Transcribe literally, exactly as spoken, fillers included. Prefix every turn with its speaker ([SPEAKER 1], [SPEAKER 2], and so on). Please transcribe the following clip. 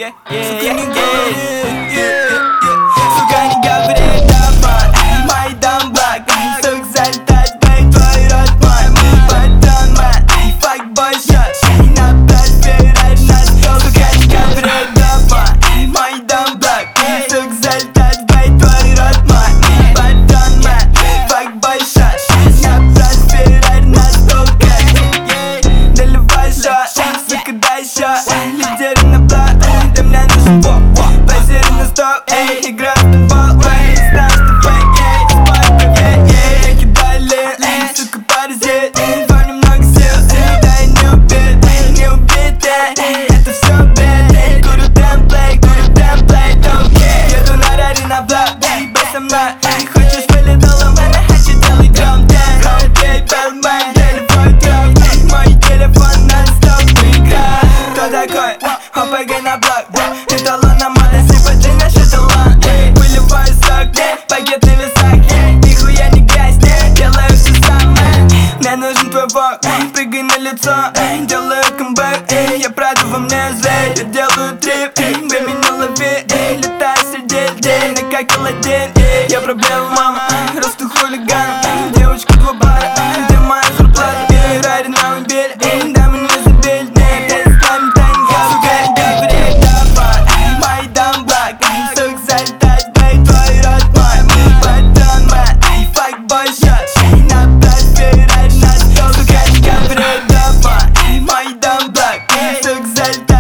[SPEAKER 1] yeah, yeah, yeah, yeah. Сука, не говори, давай, Майдан Блэк, сук, залетает, бей, твой рот мой, патрон мой, факбой шот, направь Феррари на стол. Сука, не говори, давай, Майдан Блэк, сук, залетает, бей, твой рот мой, патрон мой, факбой шот, направь Феррари на стол. Наливай шот, сука, дай шот, лидеры на блок, да мне нужен бок, позируй на стоп, эй, играй в футбол, эй, знаешь, ты фейк, эй, спать, эй, эй, я кидаю лин, сука, паразит, парни много сил, да я не убит, не убит, эй, это все бред, эй, курю темплейт, курю темплейт, окей, еду на рари на блок, эй, бей со мной, эй, хочешь вылетала, мене, хочу делай гром, эй, окей, бэлмэн, телефон троп, эй, мой телефон нон-стоп, игра, кто такой, ОПГ на блок, эталон на мода, симпатий наш эталон, эй, выливаю сок, пакет на весах, эй, нихуя не грязь, эй, делаю все сам, эй, мне нужен твой бок, прыгай на лицо, эй, делаю камбэк, эй, я правда во мне зверь, я делаю трип, эй, вы меня лови, эй, летаю среди день, как Аладдин, эй, я пробел, мама, расту хулиган, эй, девочка два бара, эй, где моя зарплата, эй, рари на мобиле, эй, да мы не забили, эй, перестань танго, сука, не говори, давай, Майдан Блэк, сук, залетает, бей, твой рот мой, патрон мой, факбой шот, направь Феррари на стол. Сука, не говори, давай, Майдан Блэк, сук, залетает.